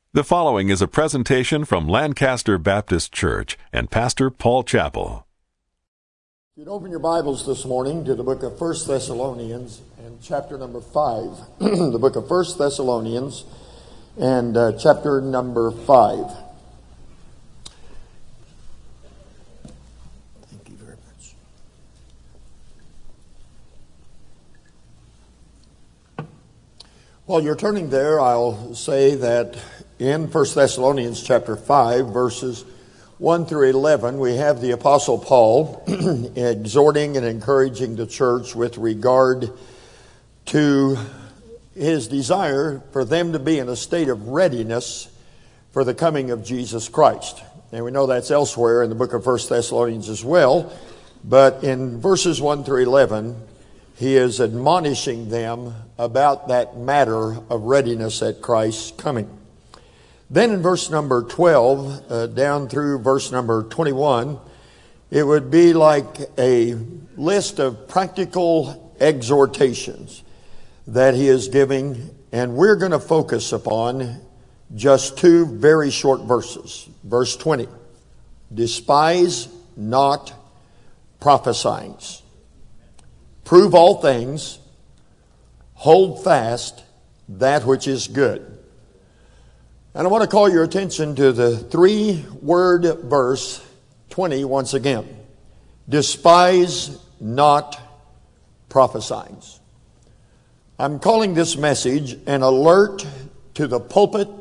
The following is a presentation from Lancaster Baptist Church and Pastor Paul Chappell. You'd open your Bibles this morning to the book of 1 Thessalonians and chapter number 5. The book of 1 Thessalonians and chapter number 5. Thank you very much. While you're turning there, I'll say that in 1 Thessalonians chapter 5, verses 1 through 11, we have the Apostle Paul exhorting and encouraging the church with regard to his desire for them to be in a state of readiness for the coming of Jesus Christ. And we know that's elsewhere in the book of 1 Thessalonians as well. But in verses 1 through 11, he is admonishing them about that matter of readiness at Christ's coming. Then in verse number 12, down through verse number 21, it would be like a list of practical exhortations that he is giving. And we're going to focus upon just two very short verses. Verse 20, despise not prophesying. Prove all things, hold fast that which is good. And I want to call your attention to the three-word verse 20 once again. Despise not prophesying. I'm calling this message an alert to the pulpit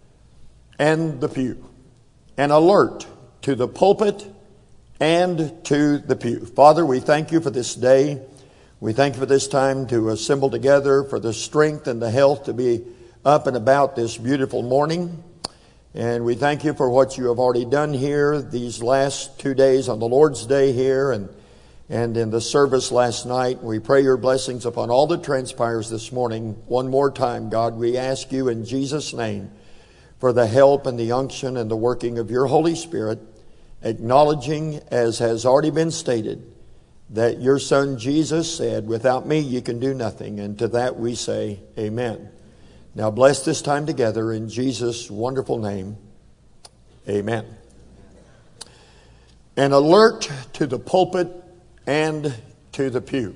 and the pew. An alert to the pulpit and to the pew. Father, we thank you for this day. We thank you for this time to assemble together, for the strength and the health to be up and about this beautiful morning. And we thank you for what you have already done here these last 2 days on the Lord's Day here and in the service last night. We pray your blessings upon all that transpires this morning. One more time, God, we ask you in Jesus' name for the help and the unction and the working of your Holy Spirit, acknowledging, as has already been stated, that your Son Jesus said, without me you can do nothing. And to that we say, amen. Now bless this time together in Jesus' wonderful name. Amen. An alert to the pulpit and to the pew.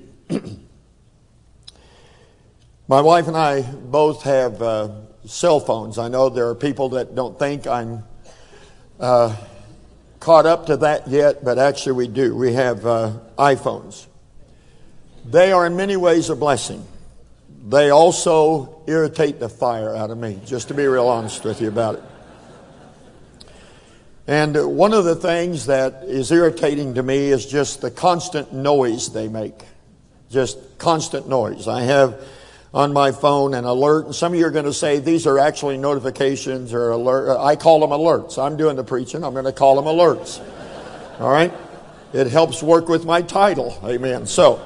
My wife and I both have cell phones. I know there are people that don't think I'm caught up to that yet, but actually we do. We have iPhones. They are in many ways a blessing. They also irritate the fire out of me, just to be real honest with you about it. And one of the things that is irritating to me is just the constant noise they make. Just constant noise. I have on my phone an alert, and some of you are going to say these are actually notifications or alert. I call them alerts. I'm doing the preaching. I'm going to call them alerts. All right? It helps work with my title. Amen. So,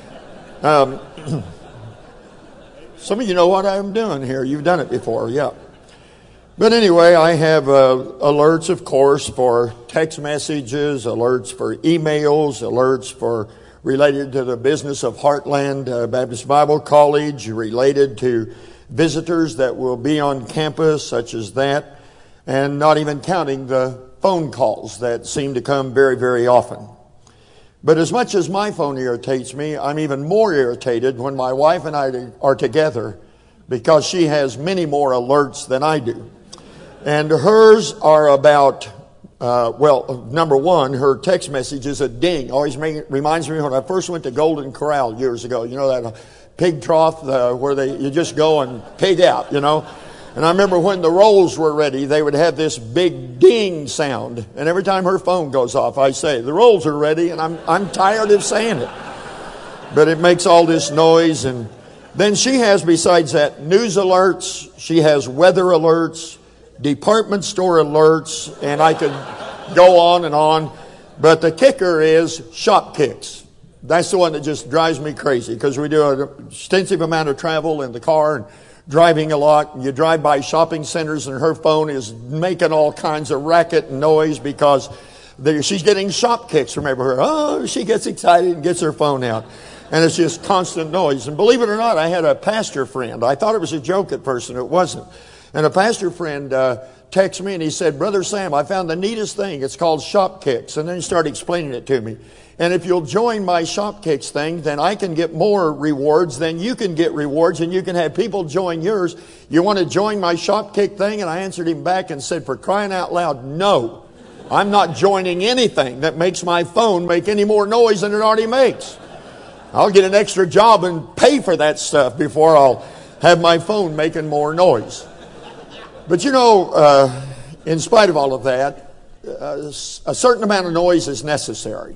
some of you know what I'm doing here. You've done it before, yeah. But anyway, I have alerts, of course, for text messages, alerts for emails, alerts for related to the business of Heartland Baptist Bible College, related to visitors that will be on campus, such as that, and not even counting the phone calls that seem to come very, very often. But as much as my phone irritates me, I'm even more irritated when my wife and I are together, because she has many more alerts than I do. And hers are about, number one, her text message is a ding. Always reminds me when I first went to Golden Corral years ago. You know that pig trough where you just go and pig out, you know. And I remember when the rolls were ready, they would have this big ding sound. And every time her phone goes off, I say, the rolls are ready, and I'm tired of saying it. But it makes all this noise. And then she has, besides that, news alerts. She has weather alerts, department store alerts, and I could go on and on. But the kicker is shop kicks. That's the one that just drives me crazy, because we do an extensive amount of travel in the car and driving a lot. You drive by shopping centers and her phone is making all kinds of racket and noise because she's getting shop kicks. Remember her? Oh, she gets excited and gets her phone out. And it's just constant noise. And believe it or not, I had a pastor friend. I thought it was a joke at first, and it wasn't. And a pastor friend texted me and he said, Brother Sam, I found the neatest thing. It's called Shopkicks. And then he started explaining it to me. And if you'll join my Shopkicks thing, then I can get more rewards than you can get rewards, and you can have people join yours. You want to join my Shopkick thing? And I answered him back and said, for crying out loud, no. I'm not joining anything that makes my phone make any more noise than it already makes. I'll get an extra job and pay for that stuff before I'll have my phone making more noise. But you know, in spite of all of that, a certain amount of noise is necessary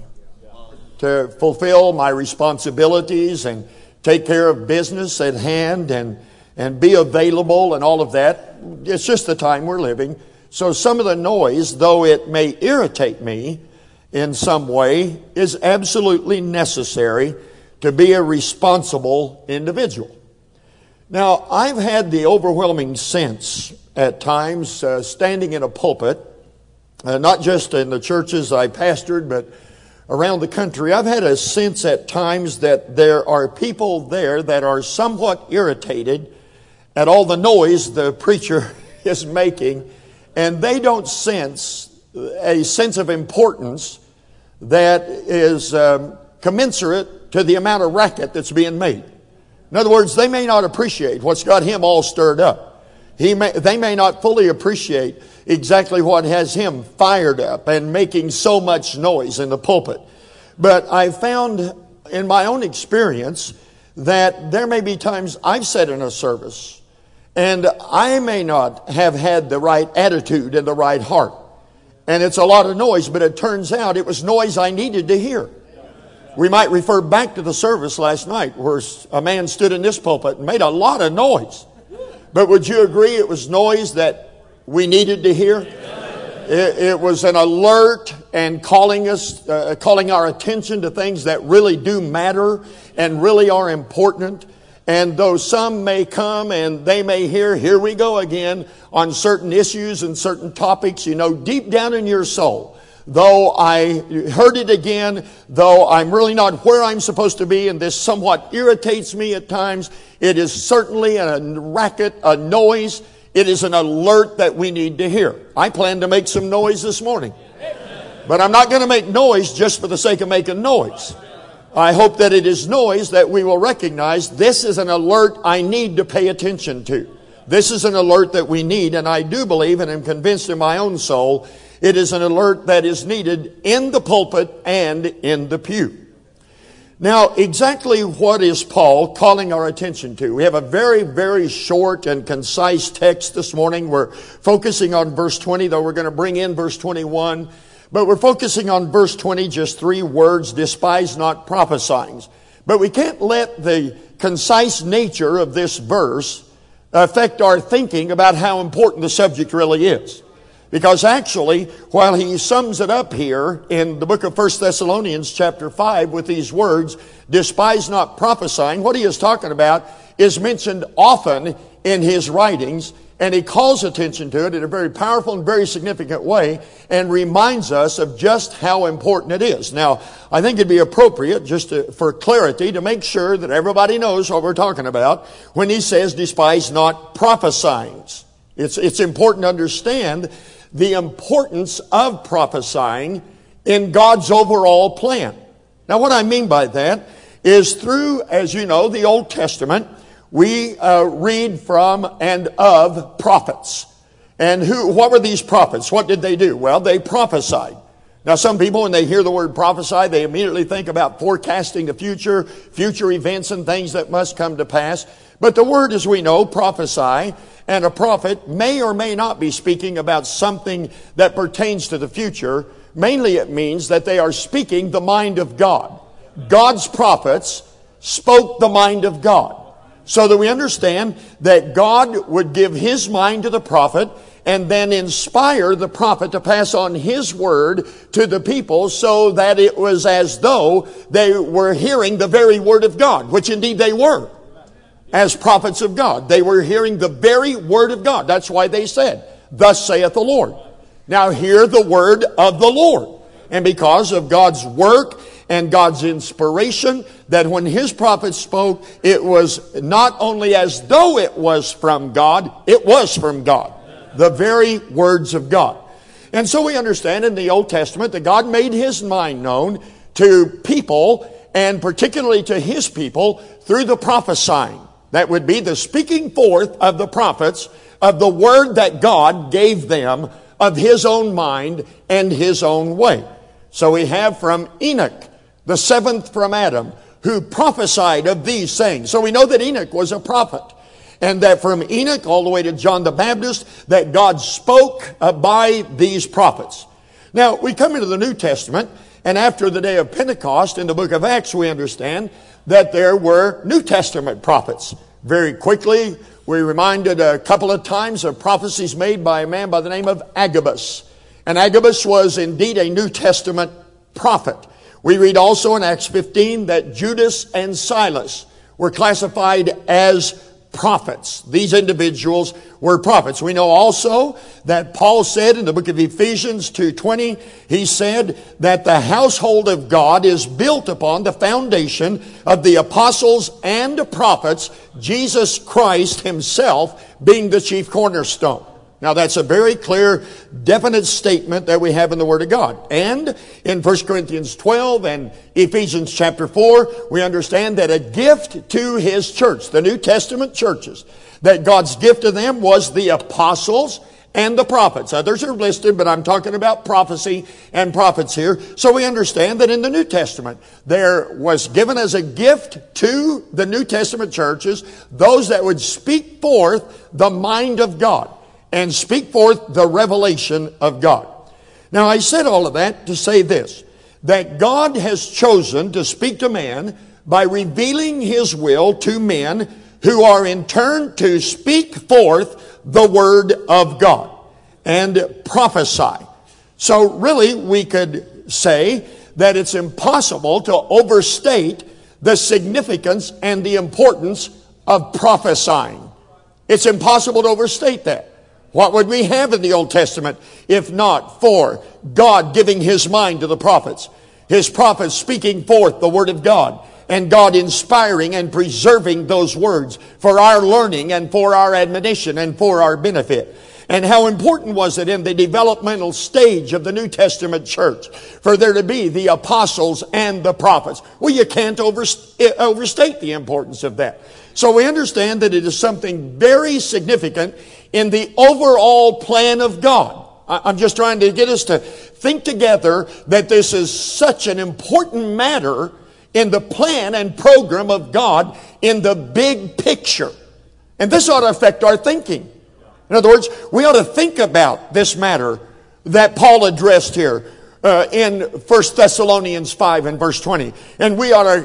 to fulfill my responsibilities and take care of business at hand and be available and all of that. It's just the time we're living. So some of the noise, though it may irritate me in some way, is absolutely necessary to be a responsible individual. Now, I've had the overwhelming sense at times standing in a pulpit, not just in the churches I pastored, but around the country. I've had a sense at times that there are people there that are somewhat irritated at all the noise the preacher is making, and they don't sense a sense of importance that is commensurate to the amount of racket that's being made. In other words, they may not appreciate what's got him all stirred up. They may not fully appreciate exactly what has him fired up and making so much noise in the pulpit. But I found in my own experience that there may be times I've sat in a service and I may not have had the right attitude and the right heart. And it's a lot of noise, but it turns out it was noise I needed to hear. We might refer back to the service last night where a man stood in this pulpit and made a lot of noise. But would you agree it was noise that we needed to hear? It was an alert and calling our attention to things that really do matter and really are important. And though some may come and they may hear, here we go again, on certain issues and certain topics, you know, deep down in your soul, though I heard it again, though I'm really not where I'm supposed to be, and this somewhat irritates me at times, it is certainly a racket, a noise. It is an alert that we need to hear. I plan to make some noise this morning. But I'm not going to make noise just for the sake of making noise. I hope that it is noise that we will recognize this is an alert I need to pay attention to. This is an alert that we need, and I do believe and am convinced in my own soul it is an alert that is needed in the pulpit and in the pew. Now, exactly what is Paul calling our attention to? We have a very, very short and concise text this morning. We're focusing on verse 20, though we're going to bring in verse 21. But we're focusing on verse 20, just 3 words, despise not prophesying. But we can't let the concise nature of this verse affect our thinking about how important the subject really is. Because actually, while he sums it up here in the book of 1 Thessalonians chapter 5 with these words, despise not prophesying, what he is talking about is mentioned often in his writings, and he calls attention to it in a very powerful and very significant way and reminds us of just how important it is. Now, I think it'd be appropriate, just for clarity, to make sure that everybody knows what we're talking about when he says despise not prophesying. It's important to understand the importance of prophesying in God's overall plan. Now, what I mean by that is through, as you know, the Old Testament, we read from and of prophets. And what were these prophets? What did they do? Well, they prophesied. Now, some people, when they hear the word prophesy, they immediately think about forecasting the future events and things that must come to pass. But the word, as we know, prophesy, and a prophet may or may not be speaking about something that pertains to the future. Mainly it means that they are speaking the mind of God. God's prophets spoke the mind of God. So that we understand that God would give His mind to the prophet and then inspire the prophet to pass on His word to the people so that it was as though they were hearing the very word of God, which indeed they were. As prophets of God, they were hearing the very word of God. That's why they said, thus saith the Lord. Now hear the word of the Lord. And because of God's work and God's inspiration, that when His prophets spoke, it was not only as though it was from God, it was from God. The very words of God. And so we understand in the Old Testament that God made His mind known to people, and particularly to His people, through the prophesying. That would be the speaking forth of the prophets of the word that God gave them of His own mind and His own way. So we have from Enoch, the seventh from Adam, who prophesied of these things. So we know that Enoch was a prophet. And that from Enoch all the way to John the Baptist, that God spoke by these prophets. Now, we come into the New Testament, and after the day of Pentecost in the book of Acts, we understand that there were New Testament prophets. Very quickly, we reminded a couple of times of prophecies made by a man by the name of Agabus. And Agabus was indeed a New Testament prophet. We read also in Acts 15 that Judas and Silas were classified as prophets. These individuals were prophets. We know also that Paul said in the book of Ephesians 2:20, he said that the household of God is built upon the foundation of the apostles and the prophets, Jesus Christ Himself being the chief cornerstone. Now that's a very clear, definite statement that we have in the Word of God. And in 1 Corinthians 12 and Ephesians chapter 4, we understand that a gift to His church, the New Testament churches, that God's gift to them was the apostles and the prophets. Others are listed, but I'm talking about prophecy and prophets here. So we understand that in the New Testament, there was given as a gift to the New Testament churches those that would speak forth the mind of God and speak forth the revelation of God. Now, I said all of that to say this, that God has chosen to speak to man by revealing His will to men who are in turn to speak forth the Word of God and prophesy. So really, we could say that it's impossible to overstate the significance and the importance of prophesying. It's impossible to overstate that. What would we have in the Old Testament if not for God giving His mind to the prophets? His prophets speaking forth the Word of God, and God inspiring and preserving those words for our learning and for our admonition and for our benefit. And how important was it in the developmental stage of the New Testament church for there to be the apostles and the prophets? Well, you can't overstate the importance of that. So we understand that it is something very significant in the overall plan of God. I'm just trying to get us to think together that this is such an important matter in the plan and program of God in the big picture. And this ought to affect our thinking. In other words, we ought to think about this matter that Paul addressed here in 1 Thessalonians 5 and verse 20. And we ought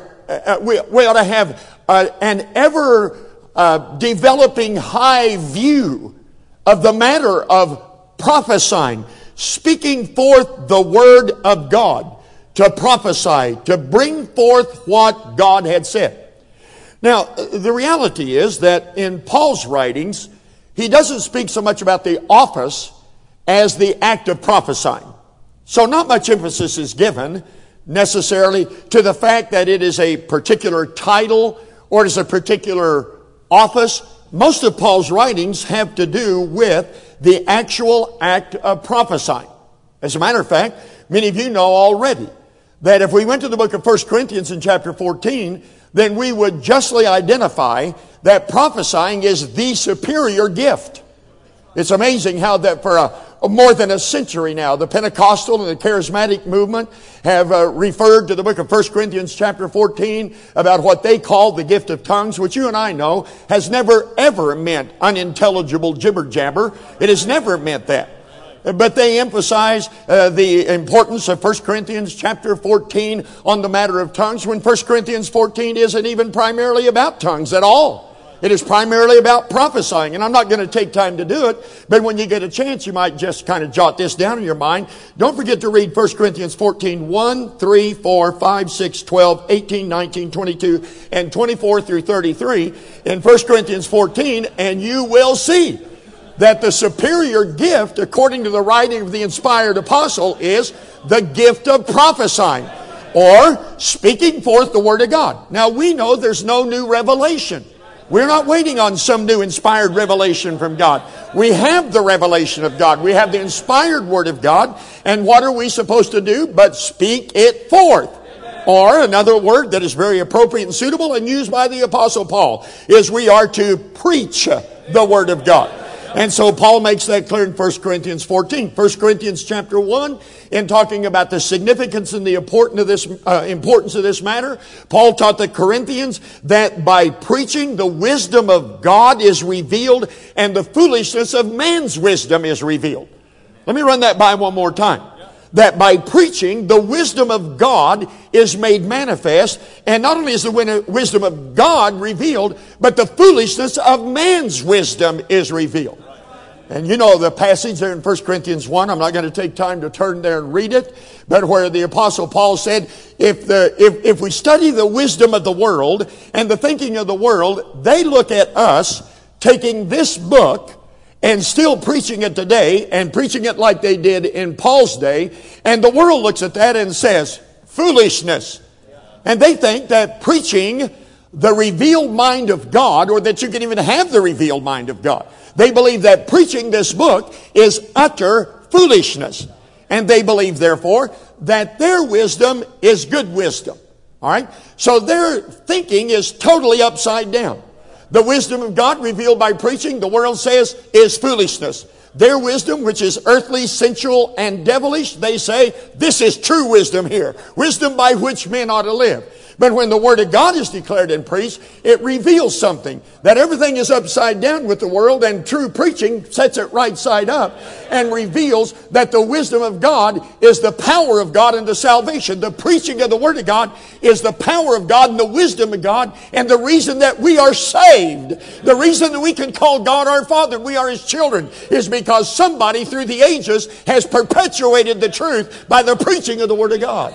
to have an ever developing high view of the matter of prophesying, speaking forth the Word of God, to prophesy, to bring forth what God had said. Now, the reality is that in Paul's writings, he doesn't speak so much about the office as the act of prophesying. So not much emphasis is given necessarily to the fact that it is a particular title or it is a particular office. Most of Paul's writings have to do with the actual act of prophesying. As a matter of fact, many of you know already that if we went to the book of 1 Corinthians in chapter 14, then we would justly identify that prophesying is the superior gift. It's amazing how that for more than a century now, the Pentecostal and the charismatic movement have referred to the book of 1 Corinthians chapter 14 about what they call the gift of tongues, which you and I know has never ever meant unintelligible jibber jabber. It has never meant that. But they emphasize the importance of 1 Corinthians chapter 14 on the matter of tongues, when 1 Corinthians 14 isn't even primarily about tongues at all. It is primarily about prophesying, and I'm not going to take time to do it, but when you get a chance, you might just kind of jot this down in your mind. Don't forget to read 1 Corinthians 14, 1, 3, 4, 5, 6, 12, 18, 19, 22, and 24 through 33 in 1 Corinthians 14, and you will see that the superior gift, according to the writing of the inspired apostle, is the gift of prophesying. or speaking forth the Word of God. Now we know there's no new revelation. We're not waiting on some new inspired revelation from God. We have the revelation of God. We have the inspired Word of God. And what are we supposed to do but speak it forth? Or another word that is very appropriate and suitable and used by the Apostle Paul is we are to preach the Word of God. And so Paul makes that clear in 1 Corinthians 14. 1 Corinthians chapter 1, in talking about the significance and the importance of this matter, Paul taught the Corinthians that by preaching the wisdom of God is revealed and the foolishness of man's wisdom is revealed. Let me run that by one more time. That by preaching, the wisdom of God is made manifest, and not only is the wisdom of God revealed, but the foolishness of man's wisdom is revealed. And you know the passage there in 1 Corinthians 1, I'm not going to take time to turn there and read it, but where the Apostle Paul said, if we study the wisdom of the world and the thinking of the world, they look at us taking this book and still preaching it today, and preaching it like they did in Paul's day. And the world looks at that and says, foolishness. And they think that preaching the revealed mind of God, or that you can even have the revealed mind of God, they believe that preaching this book is utter foolishness. And they believe, therefore, that their wisdom is good wisdom. All right? So their thinking is totally upside down. The wisdom of God revealed by preaching, the world says, is foolishness. Their wisdom, which is earthly, sensual, and devilish, they say, this is true wisdom here. Wisdom by which men ought to live. But when the Word of God is declared and preached, it reveals something. That everything is upside down with the world, and true preaching sets it right side up and reveals that the wisdom of God is the power of God unto salvation. The preaching of the Word of God is the power of God and the wisdom of God, and the reason that we are saved, the reason that we can call God our Father, we are His children, is because somebody through the ages has perpetuated the truth by the preaching of the Word of God.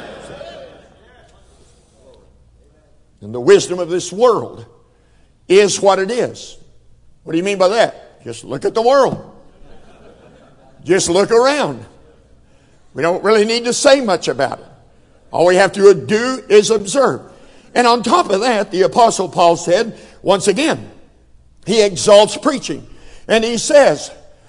And the wisdom of this world is what it is. What do you mean by that? Just look at the world. Just look around. We don't really need to say much about it. All we have to do is observe. And on top of that, the Apostle Paul said, once again, he exalts preaching. And he says,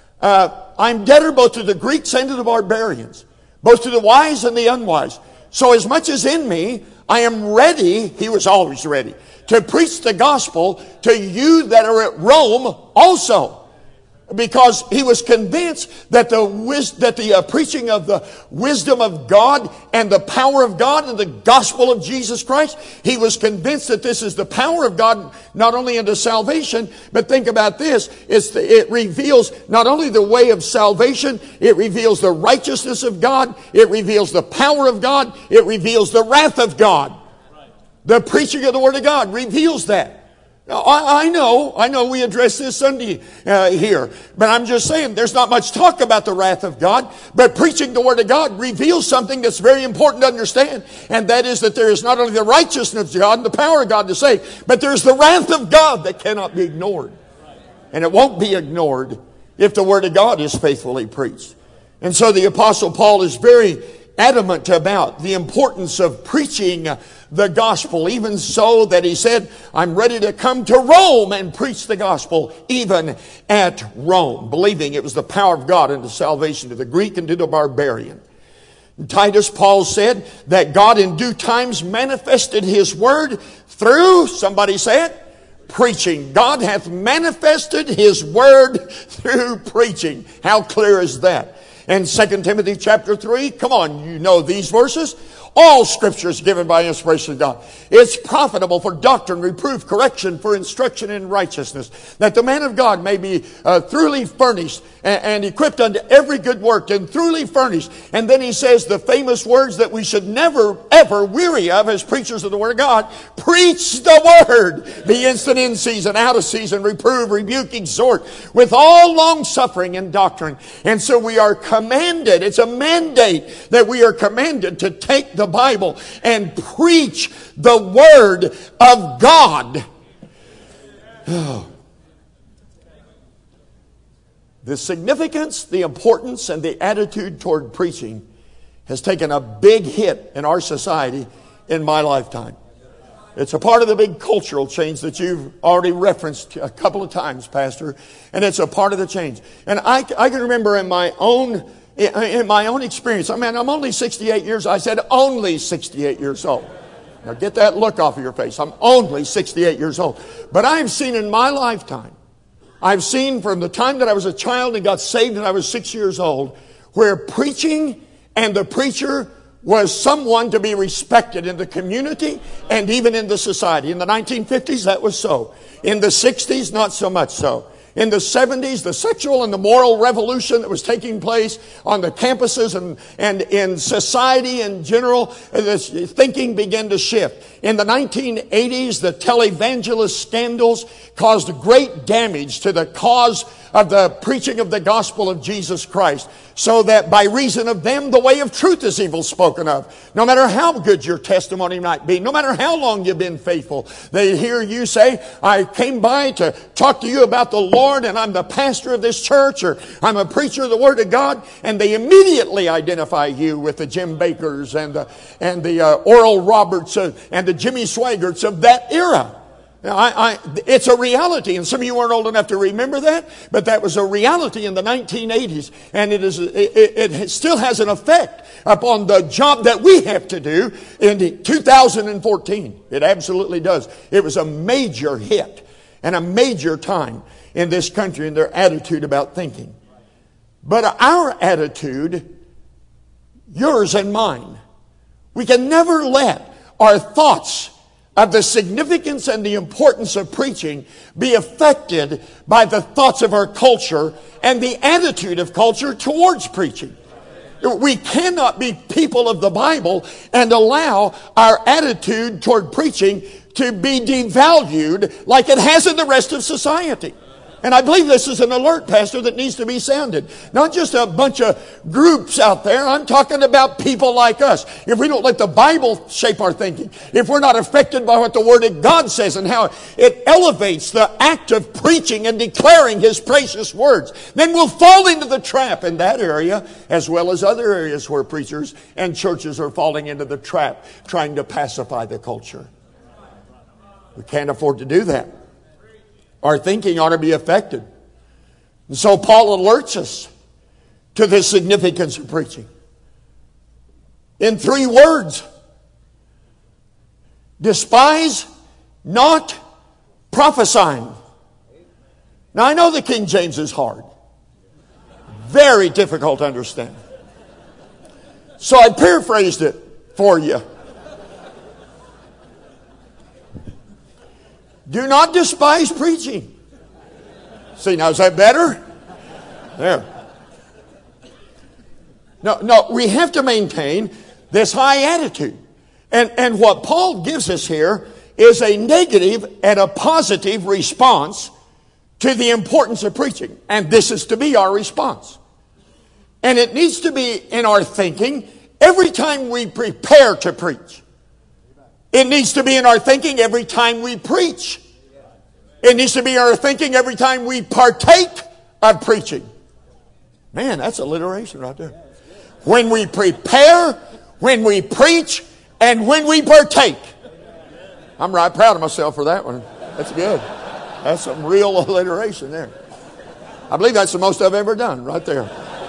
I'm debtor both to the Greeks and to the barbarians, both to the wise and the unwise. So as much as in me, I am ready, he was always ready, to preach the gospel to you that are at Rome also. Because he was convinced that the preaching of the wisdom of God and the power of God and the gospel of Jesus Christ, he was convinced that this is the power of God not only unto salvation, but think about this, it reveals not only the way of salvation, it reveals the righteousness of God, it reveals the power of God, it reveals the wrath of God. The preaching of the Word of God reveals that. Now, I know we address this Sunday here, but I'm just saying there's not much talk about the wrath of God, but preaching the Word of God reveals something that's very important to understand, and that is that there is not only the righteousness of God and the power of God to save, but there's the wrath of God that cannot be ignored. And it won't be ignored if the Word of God is faithfully preached. And so the Apostle Paul is very adamant about the importance of preaching the gospel, even so that he said, I'm ready to come to Rome and preach the gospel, even at Rome, believing it was the power of God unto salvation to the Greek and to the barbarian. In Titus, Paul said that God in due times manifested His word through, somebody say it, preaching. God hath manifested His word through preaching. How clear is that? And 2 Timothy chapter 3, come on, you know these verses. All Scripture is given by inspiration of God. It's profitable for doctrine, reproof, correction, for instruction in righteousness, that the man of God may be thoroughly furnished and equipped unto every good work, and thoroughly furnished. And then he says the famous words that we should never, ever weary of as preachers of the Word of God. Preach the Word. Be instant in season, out of season, reprove, rebuke, exhort, with all long suffering and doctrine. And so we are commanded, it's a mandate that we are commanded to take the Bible and preach the Word of God. Oh. The significance, the importance, and the attitude toward preaching has taken a big hit in our society in my lifetime. It's a part of the big cultural change that you've already referenced a couple of times, Pastor, and it's a part of the change. And I can remember in my own experience, I mean, I'm only 68 years, I said only 68 years old. Now get that look off of your face. I'm only 68 years old. But I've seen in my lifetime, I've seen from the time that I was a child and got saved and I was 6 years old, where preaching and the preacher was someone to be respected in the community and even in the society. In the 1950s, that was so. In the 60s, not so much so. In the 70s, the sexual and the moral revolution that was taking place on the campuses and in society in general, this thinking began to shift. In the 1980s, the televangelist scandals caused great damage to the cause of the preaching of the gospel of Jesus Christ, so that by reason of them, the way of truth is evil spoken of. No matter how good your testimony might be, no matter how long you've been faithful, they hear you say, I came by to talk to you about the Lord, and I'm the pastor of this church, or I'm a preacher of the Word of God, and they immediately identify you with the Jim Bakkers and the Oral Roberts and the Jimmy Swaggarts of that era. It's a reality, and some of you weren't old enough to remember that, but that was a reality in the 1980s, and it still has an effect upon the job that we have to do in 2014. It absolutely does. It was a major hit and a major time in this country in their attitude about thinking. But our attitude, yours and mine, we can never let our thoughts of the significance and the importance of preaching be affected by the thoughts of our culture and the attitude of culture towards preaching. We cannot be people of the Bible and allow our attitude toward preaching to be devalued like it has in the rest of society. And I believe this is an alert, Pastor, that needs to be sounded. Not just a bunch of groups out there. I'm talking about people like us. If we don't let the Bible shape our thinking, if we're not affected by what the Word of God says and how it elevates the act of preaching and declaring His precious words, then we'll fall into the trap in that area, as well as other areas where preachers and churches are falling into the trap, trying to pacify the culture. We can't afford to do that. Our thinking ought to be affected. And so Paul alerts us to the significance of preaching in 3 words. Despise not prophesying. Now I know the King James is hard. Very difficult to understand. So I paraphrased it for you. Do not despise preaching. See, now is that better? There. No, we have to maintain this high attitude. And what Paul gives us here is a negative and a positive response to the importance of preaching. And this is to be our response. And it needs to be in our thinking every time we prepare to preach. It needs to be in our thinking every time we preach. It needs to be in our thinking every time we partake of preaching. Man, that's alliteration right there. When we prepare, when we preach, and when we partake. I'm right proud of myself for that one. That's good. That's some real alliteration there. I believe that's the most I've ever done right there.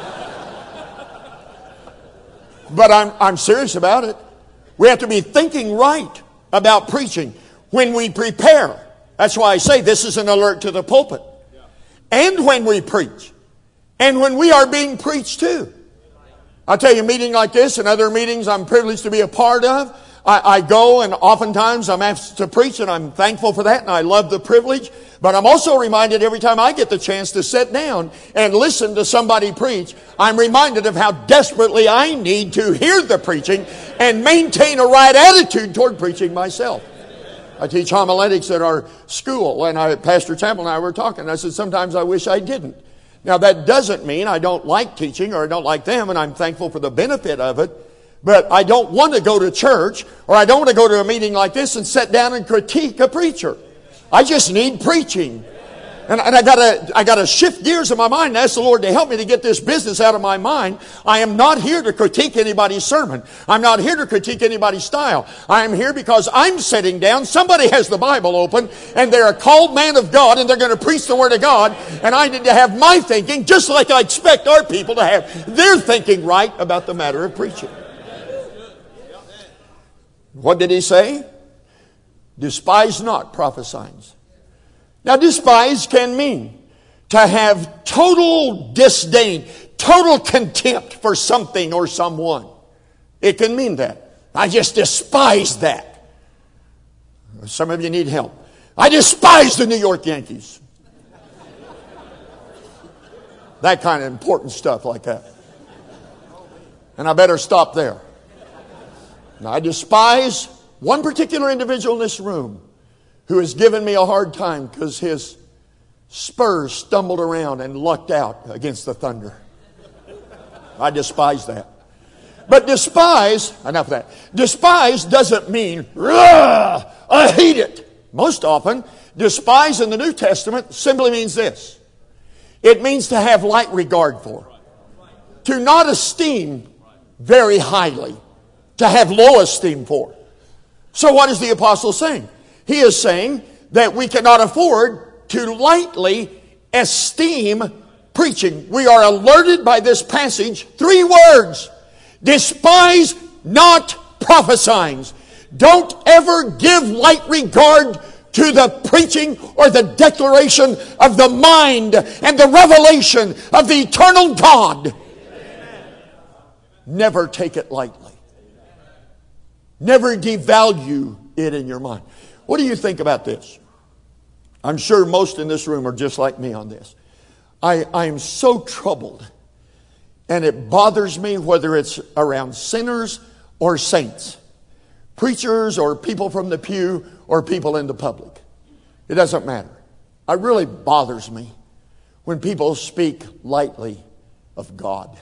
But I'm serious about it. We have to be thinking right about preaching when we prepare. That's why I say this is an alert to the pulpit. And when we preach. And when we are being preached to. I'll tell you, a meeting like this and other meetings I'm privileged to be a part of, I go and oftentimes I'm asked to preach, and I'm thankful for that, and I love the privilege. But I'm also reminded every time I get the chance to sit down and listen to somebody preach, I'm reminded of how desperately I need to hear the preaching and maintain a right attitude toward preaching myself. I teach homiletics at our school, and Pastor Chappell and I were talking. I said, sometimes I wish I didn't. Now, that doesn't mean I don't like teaching or I don't like them, and I'm thankful for the benefit of it. But I don't want to go to church, or I don't want to go to a meeting like this and sit down and critique a preacher. I just need preaching. And I gotta shift gears in my mind and ask the Lord to help me to get this business out of my mind. I am not here to critique anybody's sermon. I'm not here to critique anybody's style. I am here because I'm sitting down. Somebody has the Bible open and they're a called man of God and they're going to preach the Word of God. And I need to have my thinking just like I expect our people to have their thinking right about the matter of preaching. What did he say? Despise not prophesying. Now, despise can mean to have total disdain, total contempt for something or someone. It can mean that. I just despise that. Some of you need help. I despise the New York Yankees. That kind of important stuff like that. And I better stop there. Now, I despise one particular individual in this room who has given me a hard time because his Spurs stumbled around and lucked out against the Thunder. I despise that. But despise, enough of that. Despise doesn't mean, I hate it. Most often, despise in the New Testament simply means this. It means to have light regard for. To not esteem very highly. To have low esteem for. So what is the apostle saying? He is saying that we cannot afford to lightly esteem preaching. We are alerted by this passage, 3 words. Despise not prophesying. Don't ever give light regard to the preaching or the declaration of the mind and the revelation of the eternal God. Never take it lightly. Never devalue it in your mind. What do you think about this? I'm sure most in this room are just like me on this. I am so troubled, and it bothers me whether it's around sinners or saints, preachers or people from the pew or people in the public. It doesn't matter. It really bothers me when people speak lightly of God.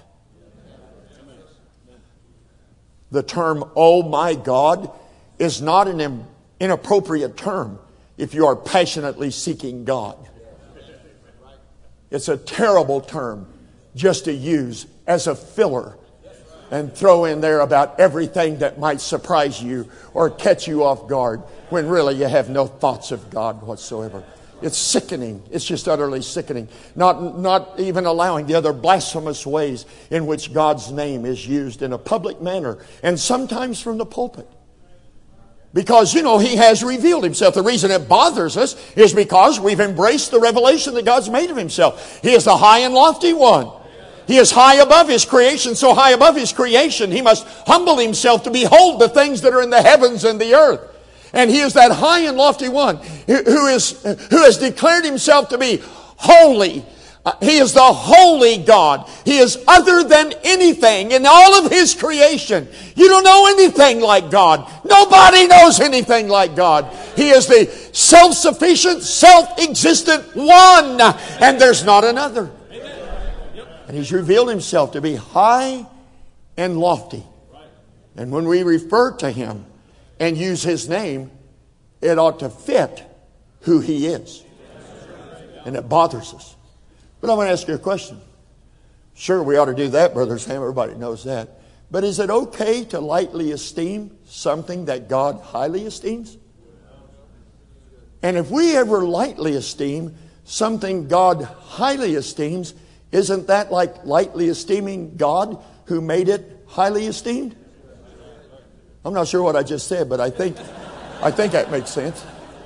The term, oh my God, is not an inappropriate term if you are passionately seeking God. It's a terrible term just to use as a filler and throw in there about everything that might surprise you or catch you off guard when really you have no thoughts of God whatsoever. It's sickening. It's just utterly sickening. Not even allowing the other blasphemous ways in which God's name is used in a public manner and sometimes from the pulpit. Because, He has revealed Himself. The reason it bothers us is because we've embraced the revelation that God's made of Himself. He is the high and lofty one. He is high above His creation, so high above His creation, He must humble Himself to behold the things that are in the heavens and the earth. And He is that high and lofty one who has declared Himself to be holy. He is the holy God. He is other than anything in all of His creation. You don't know anything like God. Nobody knows anything like God. He is the self-sufficient, self-existent one. And there's not another. And He's revealed Himself to be high and lofty. And when we refer to Him and use His name, it ought to fit who He is. And it bothers us. But I want to ask you a question. Sure, we ought to do that, Brother Sam. Everybody knows that. But is it okay to lightly esteem something that God highly esteems? And if we ever lightly esteem something God highly esteems, isn't that like lightly esteeming God who made it highly esteemed? I'm not sure what I just said, but I think that makes sense.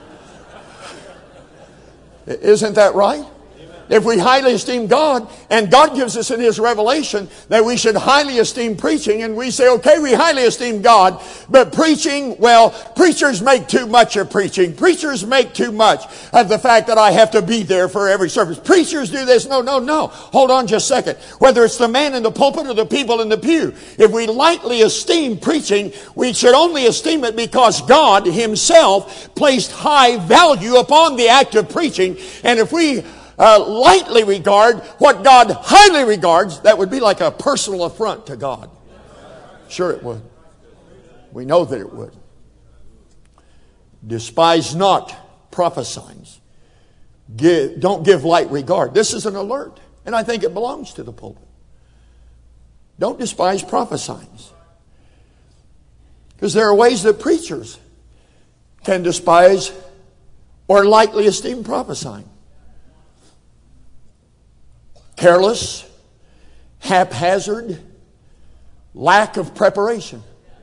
Isn't that right? If we highly esteem God, and God gives us in His revelation that we should highly esteem preaching, and we say, okay, we highly esteem God, but preaching, well, preachers make too much of preaching. Preachers make too much of the fact that I have to be there for every service. Preachers do this. No. Hold on just a second. Whether it's the man in the pulpit or the people in the pew, if we lightly esteem preaching, we should only esteem it because God Himself placed high value upon the act of preaching. And if we lightly regard what God highly regards, that would be like a personal affront to God. Sure it would. We know that it would. Despise not prophesying. Don't give light regard. This is an alert, and I think it belongs to the pulpit. Don't despise prophesying. Because there are ways that preachers can despise or lightly esteem prophesying. Careless, haphazard, lack of preparation.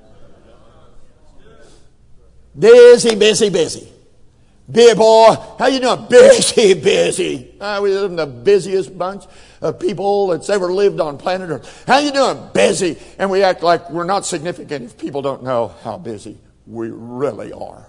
Busy, busy, busy. Big boy, how you doing? Busy, busy. We live in the busiest bunch of people that's ever lived on planet Earth. How you doing? Busy. And we act like we're not significant if people don't know how busy we really are.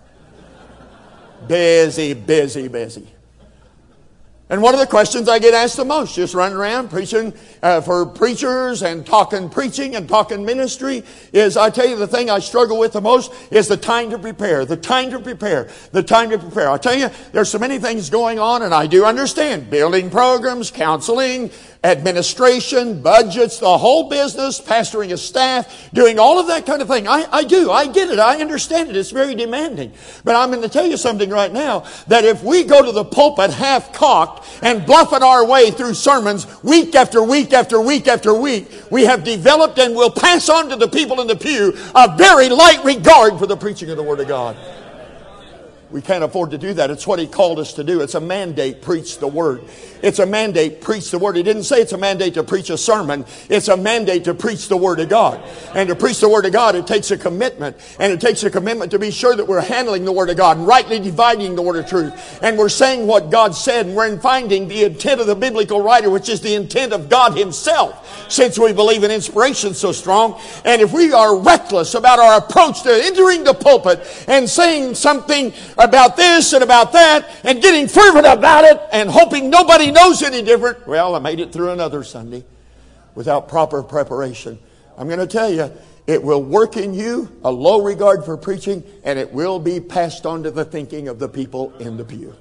Busy, busy, busy. And one of the questions I get asked the most, just running around preaching for preachers and talking preaching and talking ministry, is, I tell you, the thing I struggle with the most is the time to prepare. The time to prepare. The time to prepare. I tell you, there's so many things going on, and I do understand. Building programs, counseling, administration, budgets, the whole business, pastoring a staff, doing all of that kind of thing. I do. I get it. I understand it. It's very demanding. But I'm going to tell you something right now, that if we go to the pulpit half-cocked and bluffing our way through sermons week after week after week after week, we have developed and will pass on to the people in the pew a very light regard for the preaching of the Word of God. We can't afford to do that. It's what He called us to do. It's a mandate, preach the Word. It's a mandate, preach the Word. He didn't say it's a mandate to preach a sermon. It's a mandate to preach the Word of God. And to preach the Word of God, it takes a commitment. And it takes a commitment to be sure that we're handling the Word of God and rightly dividing the Word of truth. And we're saying what God said, and we're finding the intent of the biblical writer, which is the intent of God Himself, since we believe in inspiration so strong. And if we are reckless about our approach to entering the pulpit and saying something about this and about that and getting fervent about it and hoping nobody knows any different, well, I made it through another Sunday without proper preparation. I'm going to tell you, it will work in you a low regard for preaching, and it will be passed on to the thinking of the people in the pew.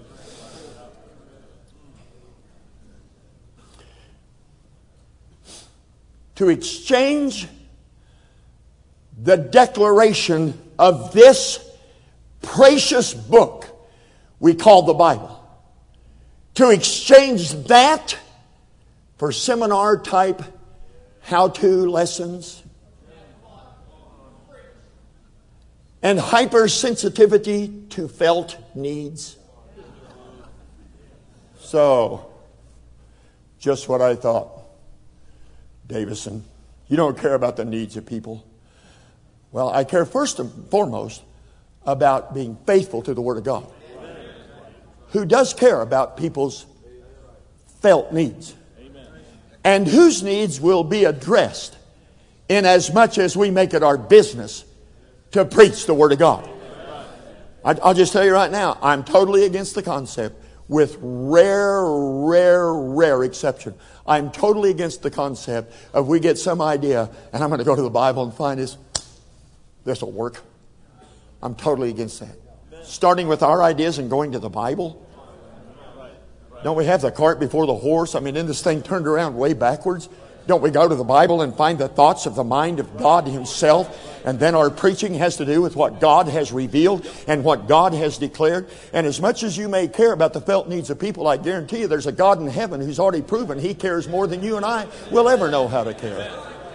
To exchange the declaration of this precious book we call the Bible, to exchange that for seminar type how-to lessons and hypersensitivity to felt needs. So, just what I thought. Davison, you don't care about the needs of people. Well, I care first and foremost about being faithful to the Word of God. Who does care about people's felt needs. And whose needs will be addressed in as much as we make it our business to preach the Word of God. I'll just tell you right now, I'm totally against the concept, with rare exception. I'm totally against the concept of we get some idea and I'm going to go to the Bible and find this will work. I'm totally against that. Starting with our ideas and going to the Bible. Don't we have the cart before the horse? I mean, isn't this thing turned around way backwards? Don't we go to the Bible and find the thoughts of the mind of God Himself? And then our preaching has to do with what God has revealed and what God has declared. And as much as you may care about the felt needs of people, I guarantee you there's a God in heaven who's already proven He cares more than you and I will ever know how to care.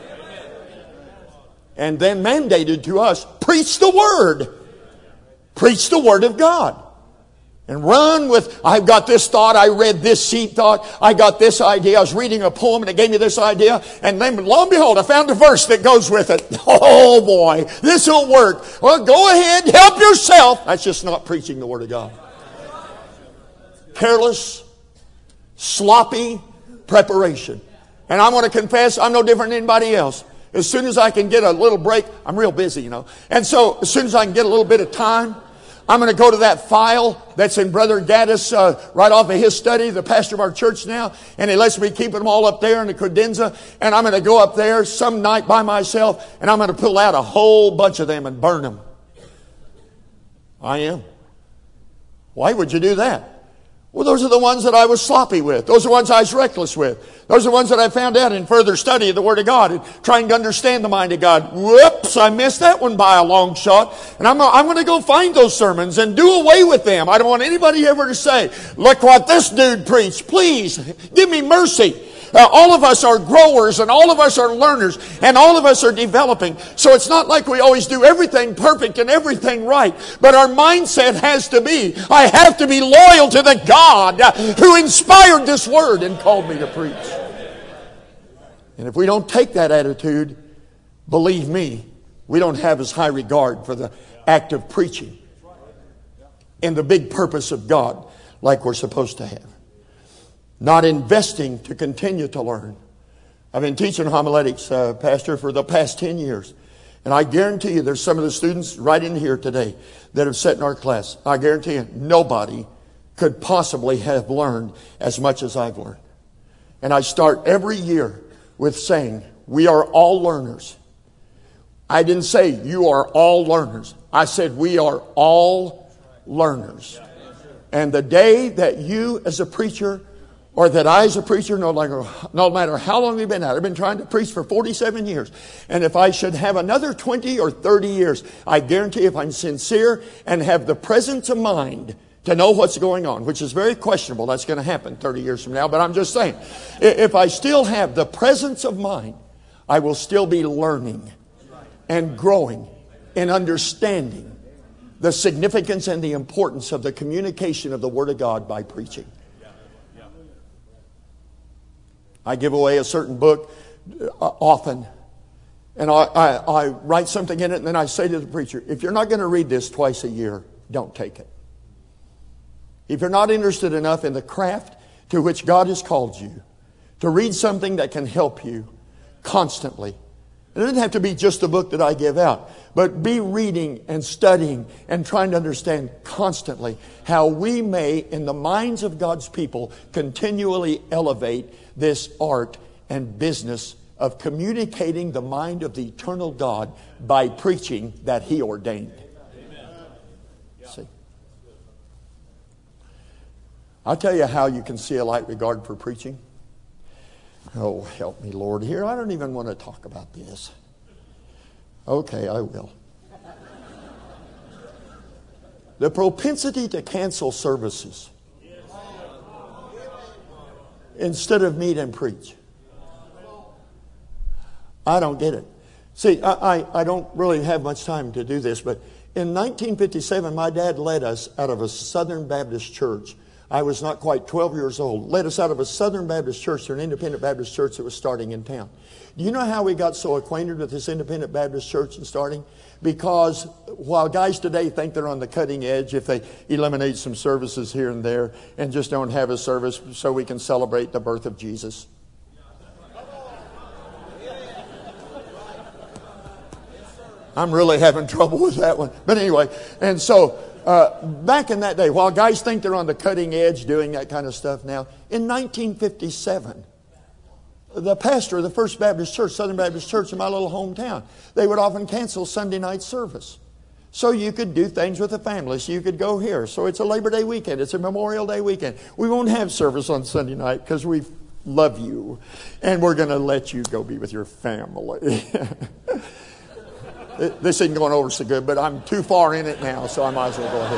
And then mandated to us, preach the Word. Preach the Word of God. And run with, I've got this thought, I read this seed thought, I got this idea, I was reading a poem and it gave me this idea, and then lo and behold, I found a verse that goes with it. Oh boy, this will work. Well, go ahead, help yourself. That's just not preaching the Word of God. Careless, sloppy preparation. And I want to confess, I'm no different than anybody else. As soon as I can get a little break, I'm real busy, you know. And so, as soon as I can get a little bit of time, I'm going to go to that file that's in Brother Gaddis, right off of his study, the pastor of our church now. And he lets me keep them all up there in the credenza. And I'm going to go up there some night by myself, and I'm going to pull out a whole bunch of them and burn them. I am. Why would you do that? Well, those are the ones that I was sloppy with. Those are the ones I was reckless with. Those are the ones that I found out in further study of the Word of God and trying to understand the mind of God. Whoops, I missed that one by a long shot. And I'm going to go find those sermons and do away with them. I don't want anybody ever to say, look what this dude preached. Please, give me mercy. All of us are growers and all of us are learners and all of us are developing. So it's not like we always do everything perfect and everything right. But our mindset has to be, I have to be loyal to the God who inspired this word and called me to preach. And if we don't take that attitude, believe me, we don't have as high regard for the act of preaching and the big purpose of God like we're supposed to have. Not investing to continue to learn. I've been teaching homiletics, Pastor, for the past 10 years. And I guarantee you there's some of the students right in here today that have sat in our class. I guarantee you nobody could possibly have learned as much as I've learned. And I start every year with saying, we are all learners. I didn't say you are all learners. I said we are all learners. And the day that you as a preacher or that I as a preacher, no matter how long we've been at it, I've been trying to preach for 47 years. And if I should have another 20 or 30 years, I guarantee if I'm sincere and have the presence of mind to know what's going on, which is very questionable, that's going to happen 30 years from now. But I'm just saying, if I still have the presence of mind, I will still be learning and growing and understanding the significance and the importance of the communication of the Word of God by preaching. I give away a certain book often, and I write something in it, and then I say to the preacher, if you're not going to read this twice a year, don't take it. If you're not interested enough in the craft to which God has called you, to read something that can help you constantly. It doesn't have to be just the book that I give out, but be reading and studying and trying to understand constantly how we may, in the minds of God's people, continually elevate this art and business of communicating the mind of the eternal God by preaching that He ordained. See? I'll tell you how you can see a light regard for preaching. Oh, help me, Lord, here. I don't even want to talk about this. Okay, I will. The propensity to cancel services instead of meet and preach. I don't get it. See, I don't really have much time to do this, but in 1957, my dad led us out of a Southern Baptist church. I was not quite 12 years old. Led us out of a Southern Baptist church to an Independent Baptist church that was starting in town. Do you know how we got so acquainted with this Independent Baptist church and starting? Because while guys today think they're on the cutting edge if they eliminate some services here and there and just don't have a service so we can celebrate the birth of Jesus. I'm really having trouble with that one. But anyway, and so back in that day, while guys think they're on the cutting edge doing that kind of stuff now, in 1957, the pastor of the First Baptist Church, Southern Baptist Church in my little hometown, they would often cancel Sunday night service. So you could do things with the family. So you could go here. So it's a Labor Day weekend. It's a Memorial Day weekend. We won't have service on Sunday night because we love you. And we're going to let you go be with your family. This isn't going over so good, but I'm too far in it now, so I might as well go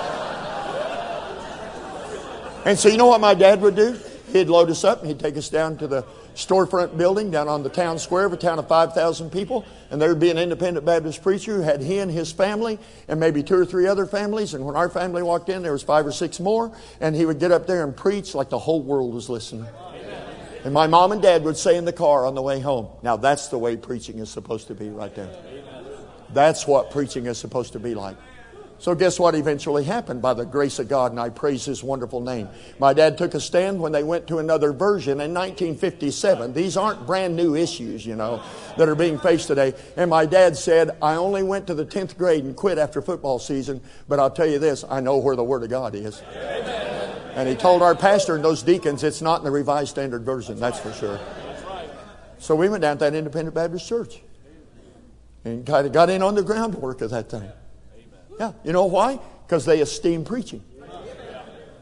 ahead. And so you know what my dad would do? He'd load us up and he'd take us down to the storefront building down on the town square of a town of 5,000 people. And there would be an Independent Baptist preacher who had he and his family and maybe 2 or 3 other families. And when our family walked in, there was 5 or 6 more. And he would get up there and preach like the whole world was listening. And my mom and dad would say in the car on the way home, now that's the way preaching is supposed to be right there. That's what preaching is supposed to be like. So guess what eventually happened by the grace of God, and I praise His wonderful name. My dad took a stand when they went to another version in 1957. These aren't brand new issues, you know, that are being faced today. And my dad said, I only went to the 10th grade and quit after football season, but I'll tell you this, I know where the Word of God is. Amen. And he told our pastor and those deacons it's not in the Revised Standard Version, that's for sure. So we went down to that Independent Baptist church and kind of got in on the groundwork of that thing. Yeah, you know why? Because they esteem preaching.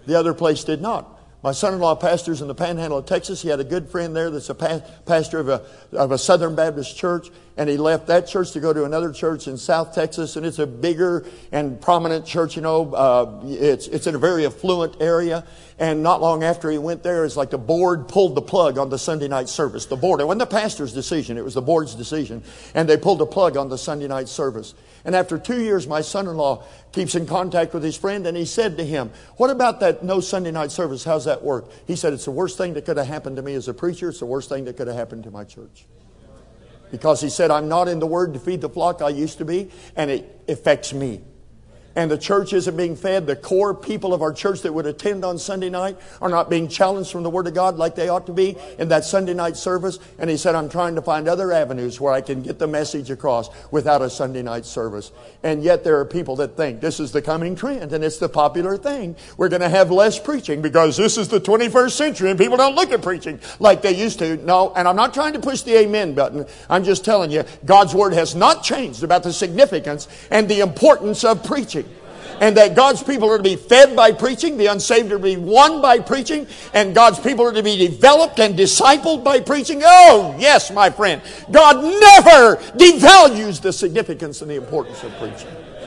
The other place did not. My son-in-law pastors in the Panhandle of Texas. He had a good friend there that's a pastor of a Southern Baptist church, and he left that church to go to another church in South Texas, and it's a bigger and prominent church. It's in a very affluent area. And not long after he went there, it's like the board pulled the plug on the Sunday night service. The board, it wasn't the pastor's decision, it was the board's decision. And they pulled the plug on the Sunday night service. And after 2 years, my son-in-law keeps in contact with his friend, and he said to him, "What about that no Sunday night service? How's that work?" He said, "It's the worst thing that could have happened to me as a preacher. It's the worst thing that could have happened to my church." Because he said, "I'm not in the Word to feed the flock I used to be, and it affects me. And the church isn't being fed. The core people of our church that would attend on Sunday night are not being challenged from the Word of God like they ought to be in that Sunday night service." And he said, "I'm trying to find other avenues where I can get the message across without a Sunday night service." And yet there are people that think this is the coming trend and it's the popular thing. We're going to have less preaching because this is the 21st century and people don't look at preaching like they used to. No, and I'm not trying to push the amen button. I'm just telling you, God's Word has not changed about the significance and the importance of preaching. And that God's people are to be fed by preaching, the unsaved are to be won by preaching, and God's people are to be developed and discipled by preaching. Oh, yes, my friend. God never devalues the significance and the importance of preaching.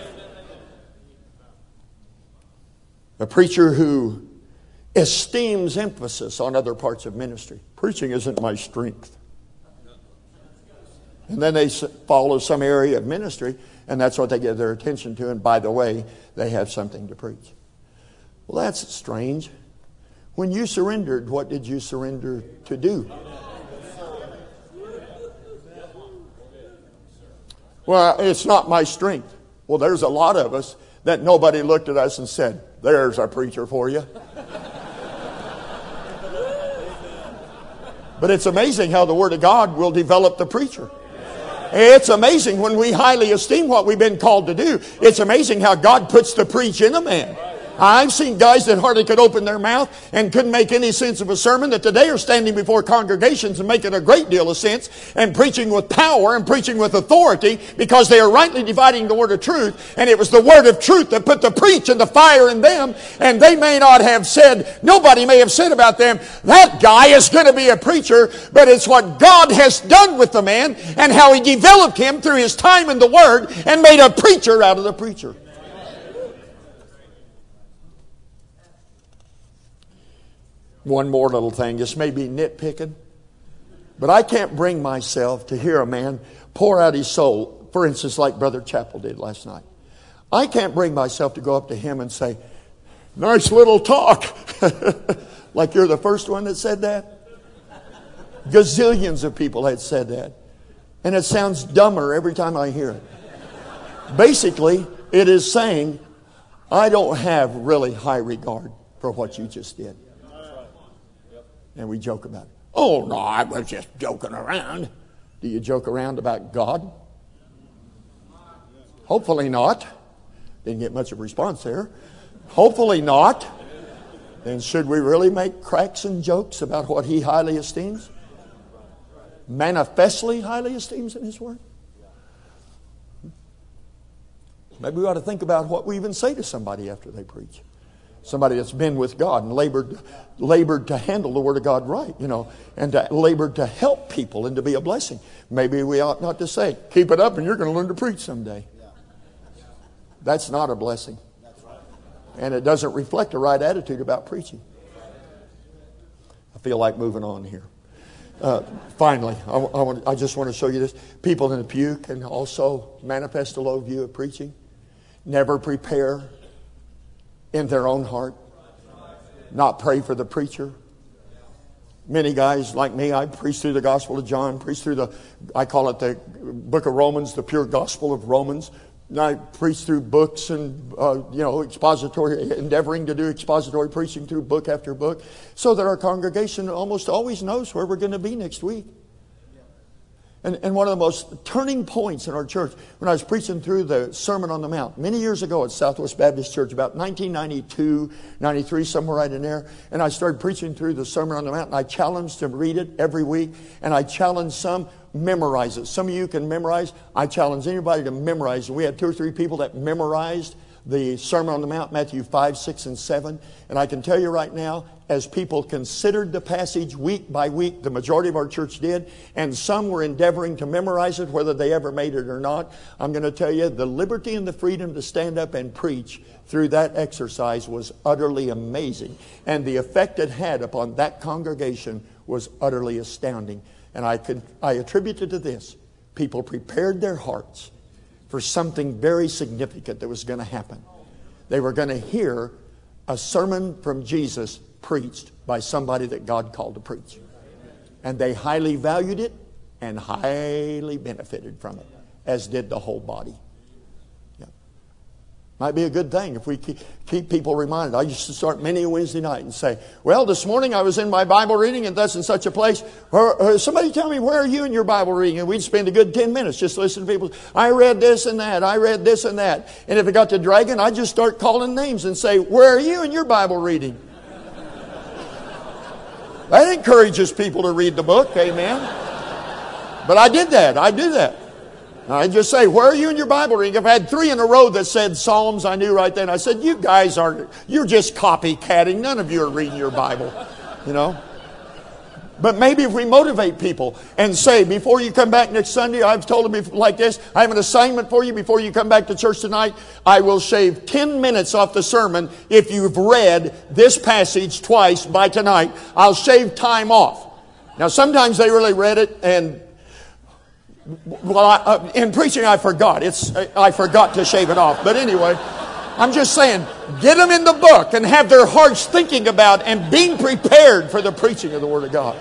A preacher who esteems emphasis on other parts of ministry. Preaching isn't my strength. And then they follow some area of ministry, and that's what they give their attention to. And by the way, they have something to preach. Well, that's strange. When you surrendered, what did you surrender to do? Well, it's not my strength. Well, there's a lot of us that nobody looked at us and said, "There's a preacher for you." But it's amazing how the Word of God will develop the preacher. It's amazing when we highly esteem what we've been called to do. It's amazing how God puts the preach in a man. I've seen guys that hardly could open their mouth and couldn't make any sense of a sermon that today are standing before congregations and making a great deal of sense and preaching with power and preaching with authority because they are rightly dividing the word of truth. And it was the word of truth that put the preach and the fire in them. And they may not have said, nobody may have said about them, "That guy is going to be a preacher," but it's what God has done with the man and how He developed him through his time in the Word and made a preacher out of the preacher. One more little thing. This may be nitpicking, but I can't bring myself to hear a man pour out his soul, for instance, like Brother Chappell did last night. I can't bring myself to go up to him and say, "Nice little talk." Like you're the first one that said that. Gazillions of people had said that. And it sounds dumber every time I hear it. Basically, it is saying, I don't have really high regard for what you just did. And we joke about it. "Oh, no, I was just joking around." Do you joke around about God? Hopefully not. Didn't get much of a response there. Hopefully not. Then should we really make cracks and jokes about what He highly esteems? Manifestly highly esteems in His Word? Maybe we ought to think about what we even say to somebody after they preach. Somebody that's been with God and labored to handle the Word of God right, and labored to help people and to be a blessing. Maybe we ought not to say, "Keep it up and you're going to learn to preach someday." That's not a blessing. And it doesn't reflect a right attitude about preaching. I feel like moving on here. Finally, I just want to show you this. People in the pew can also manifest a low view of preaching. Never prepare in their own heart. Not pray for the preacher. Many guys like me, I preach through the Gospel of John, preach through I call it the book of Romans, the pure Gospel of Romans. And I preach through books and, expository, endeavoring to do expository preaching through book after book, so that our congregation almost always knows where we're going to be next week. And one of the most turning points in our church, when I was preaching through the Sermon on the Mount, many years ago at Southwest Baptist Church, about 1992, 93, somewhere right in there, and I started preaching through the Sermon on the Mount, and I challenged them to read it every week, and I challenged some, memorize it. Some of you can memorize. I challenge anybody to memorize. And we had 2 or 3 people that memorized the Sermon on the Mount, Matthew 5, 6, and 7. And I can tell you right now, as people considered the passage week by week, the majority of our church did, and some were endeavoring to memorize it, whether they ever made it or not. I'm going to tell you, the liberty and the freedom to stand up and preach through that exercise was utterly amazing. And the effect it had upon that congregation was utterly astounding. And I attribute it to this. People prepared their hearts for something very significant that was going to happen. They were going to hear a sermon from Jesus preached by somebody that God called to preach. And they highly valued it and highly benefited from it, as did the whole body. Yeah. Might be a good thing if we keep people reminded. I used to start many a Wednesday night and say, well, this morning I was in my Bible reading and thus in such a place. Somebody tell me, where are you in your Bible reading? And we'd spend a good 10 minutes just listening to people. I read this and that. I read this and that. And if it got to dragging, I'd just start calling names and say, where are you in your Bible reading? That encourages people to read the book, amen. But I did that. I do that. I just say, where are you in your Bible reading? I've had 3 in a row that said Psalms. I knew right then. I said, you guys you're just copycatting. None of you are reading your Bible, you know. But maybe if we motivate people and say, before you come back next Sunday, I've told them like this, I have an assignment for you before you come back to church tonight. I will shave 10 minutes off the sermon if you've read this passage twice by tonight. I'll shave time off. Now, sometimes they really read it and, well, in preaching I forgot. I forgot to shave it off. But anyway, I'm just saying, get them in the book and have their hearts thinking about and being prepared for the preaching of the Word of God.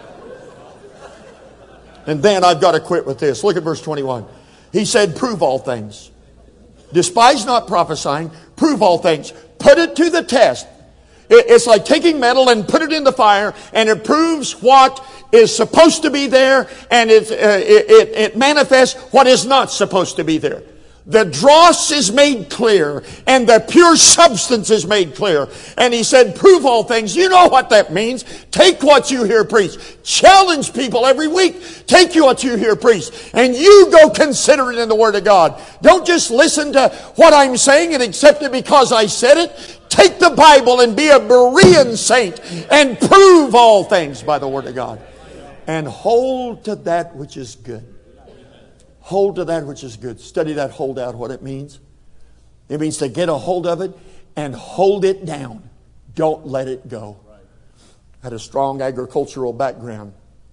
And then I've got to quit with this. Look at verse 21. He said, prove all things. Despise not prophesying. Prove all things. Put it to the test. It's like taking metal and put it in the fire, and it proves what is supposed to be there, and it manifests what is not supposed to be there. The dross is made clear, and the pure substance is made clear. And he said, prove all things. You know what that means. Take what you hear preached. Challenge people every week. Take what you hear preached. And you go consider it in the Word of God. Don't just listen to what I'm saying and accept it because I said it. Take the Bible and be a Berean saint and prove all things by the Word of God. And hold to that which is good. Hold to that which is good. Study that hold out, what it means. It means to get a hold of it and hold it down. Don't let it go. I had a strong agricultural background.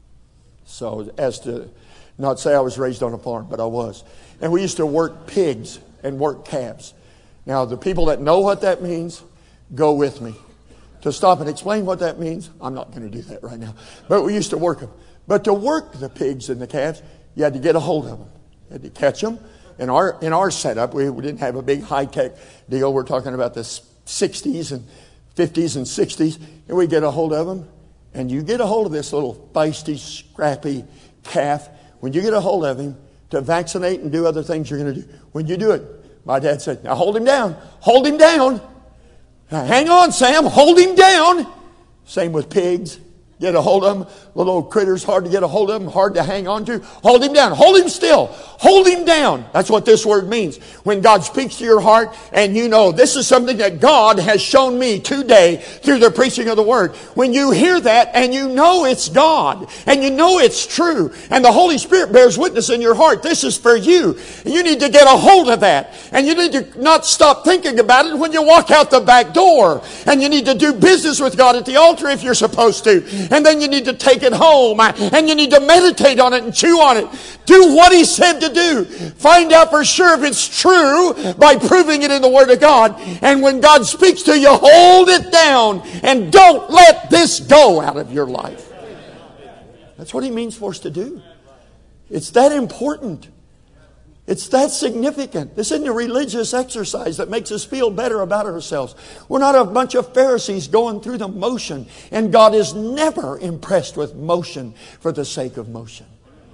So as to not say I was raised on a farm, but I was. And we used to work pigs and work calves. Now, the people that know what that means, go with me. To stop and explain what that means, I'm not going to do that right now. But we used to work them. But to work the pigs and the calves, you had to get a hold of them. You had to catch them. In our setup, we didn't have a big high-tech deal. We're talking about the 60s and 50s and 60s. And we get a hold of them. And you get a hold of this little feisty, scrappy calf. When you get a hold of him, to vaccinate and do other things you're going to do. When you do it, my dad said, now hold him down. Hold him down. Now, hang on, Sam. Hold him down. Same with pigs. Get a hold of them. Little old critters, hard to get a hold of them, hard to hang on to. Hold him down. Hold him still. Hold him down. That's what this word means. When God speaks to your heart and you know this is something that God has shown me today through the preaching of the Word. When you hear that and you know it's God and you know it's true and the Holy Spirit bears witness in your heart, this is for you. You need to get a hold of that. And you need to not stop thinking about it when you walk out the back door. And you need to do business with God at the altar if you're supposed to. And then you need to take it home and you need to meditate on it and chew on it. Do what He said to do. Find out for sure if it's true by proving it in the Word of God. And when God speaks to you, hold it down and don't let this go out of your life. That's what He means for us to do. It's that important. It's that significant. This isn't a religious exercise that makes us feel better about ourselves. We're not a bunch of Pharisees going through the motion. And God is never impressed with motion for the sake of motion.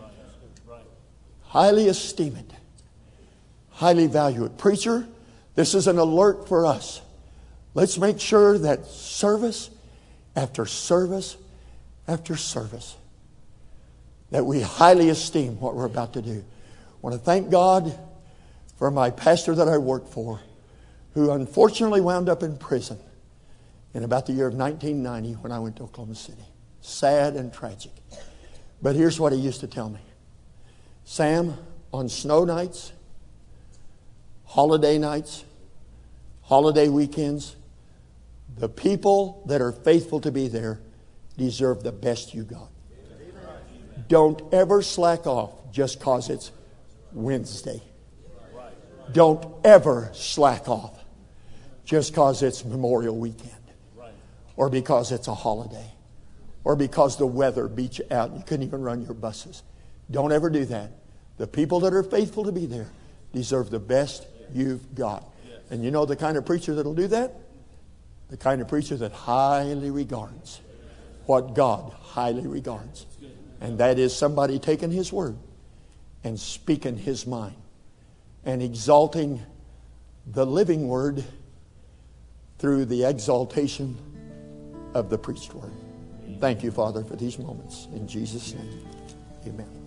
Highly esteem it. Highly value it. Preacher, this is an alert for us. Let's make sure that service after service after service, that we highly esteem what we're about to do. I want to thank God for my pastor that I work for, who unfortunately wound up in prison in about the year of 1990 when I went to Oklahoma City. Sad and tragic. But here's what he used to tell me. Sam, on snow nights, holiday nights, holiday weekends, the people that are faithful to be there deserve the best you got. Don't ever slack off just because it's Wednesday. Don't ever slack off just because it's Memorial Weekend, or because it's a holiday, or because the weather beat you out and you couldn't even run your buses. Don't ever do that. The people that are faithful to be there deserve the best you've got. And you know the kind of preacher that'll do that? The kind of preacher that highly regards what God highly regards. And that is somebody taking His word and speaking His mind and exalting the living word through the exaltation of the preached word. Thank you, Father, for these moments. In Jesus' name, amen.